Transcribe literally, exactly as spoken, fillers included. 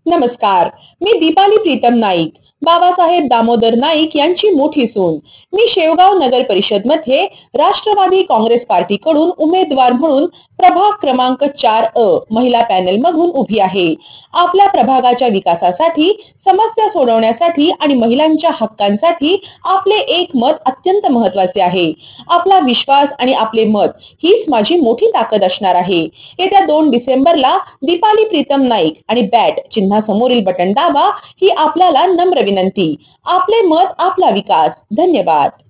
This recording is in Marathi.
नमस्कार, मी दीपाली प्रीतम नाईक, बाबासाहेब दामोदर नाईक यांची मोठी सून. मी शेवगाव नगर परिषद मध्ये राष्ट्रवादी काँग्रेस पार्टीकडून उमेदवार म्हणून प्रभाग क्रमांक चार अ महिला पॅनल मधून उभी आहे. आपल्या प्रभागाच्या विकासासाठी, समस्या सोडवण्यासाठी आणि महिलांच्या हक्कांसाठी आपले एक मत अत्यंत महत्त्वाचे आहे. आपला विश्वास आणि आपले मत हीच माझी मोठी ताकद असणार आहे. येत्या दोन डिसेंबरला दीपाली प्रीतम नाईक आणि बॅट चिन्हा समोरील बटन दाबा ही आपल्याला नम्र विनंती. आपले मत आपला विकास. धन्यवाद.